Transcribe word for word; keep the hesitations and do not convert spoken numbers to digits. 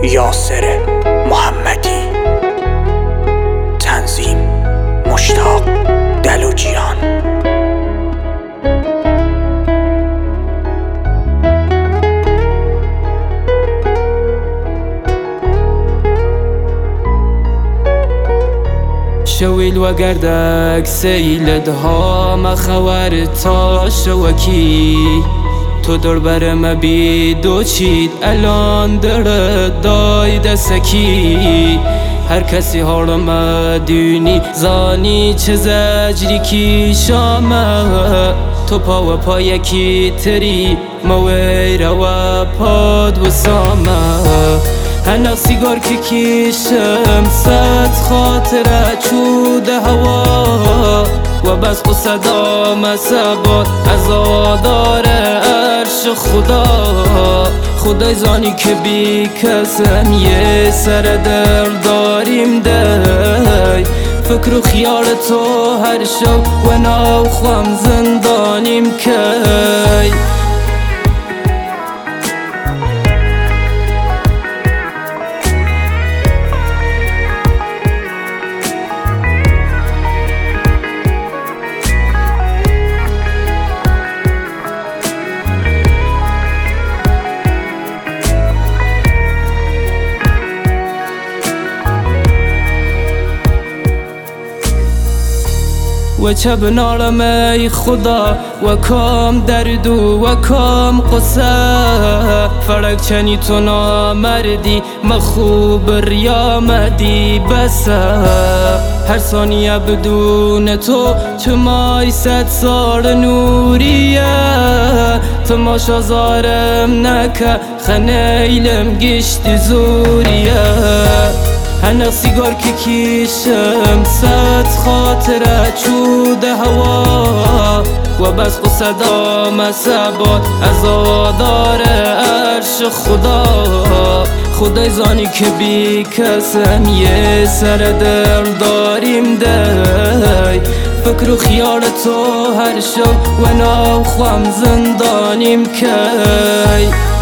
یاسر محمدی، تنظیم مشتاق دلوجیان. شویل و گردک سیلدها مخور تا شوکی تو دور برم بی دو چید الان در دای دستکی هر کسی هارم دونی زانی چه زجری کی شامه تو پا و پا یکی تری مویر و پاد و سامه هنه سیگار که کشم صد خاطره چوده هوا و بس و صدا مسبات ازادار عرش خدا خدای زانی که بی کسم یه سر در داریم دی فکر و خیال تو هر شب و ناو خوام زندانیم کی و چه بنالم ای خدا و کام درد و کام قصه فرق چنی تو نامردی مخوب ریامدی بسه هر ثانیه بدون تو چمای صد سال نوریه تماشا زارم نکه خنیلم گشت زوریه هنه سیگار که کشم صد خاطره چوده هوا و بس و صدا مسبات ازادار عرش خدا خدای زانی که بی کسم یه سر در داریم دی فکر و خیال تو هر شب و ناو خوام زندانیم کی